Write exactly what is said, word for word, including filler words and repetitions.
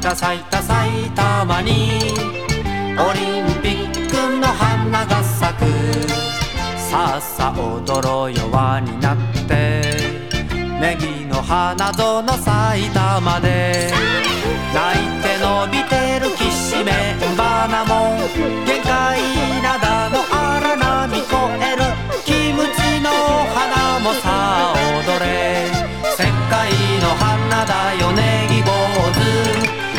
た咲いた埼玉にオリンピックの花が咲く。さあさあ踊ろうよ輪になって、ネギの花園埼玉で。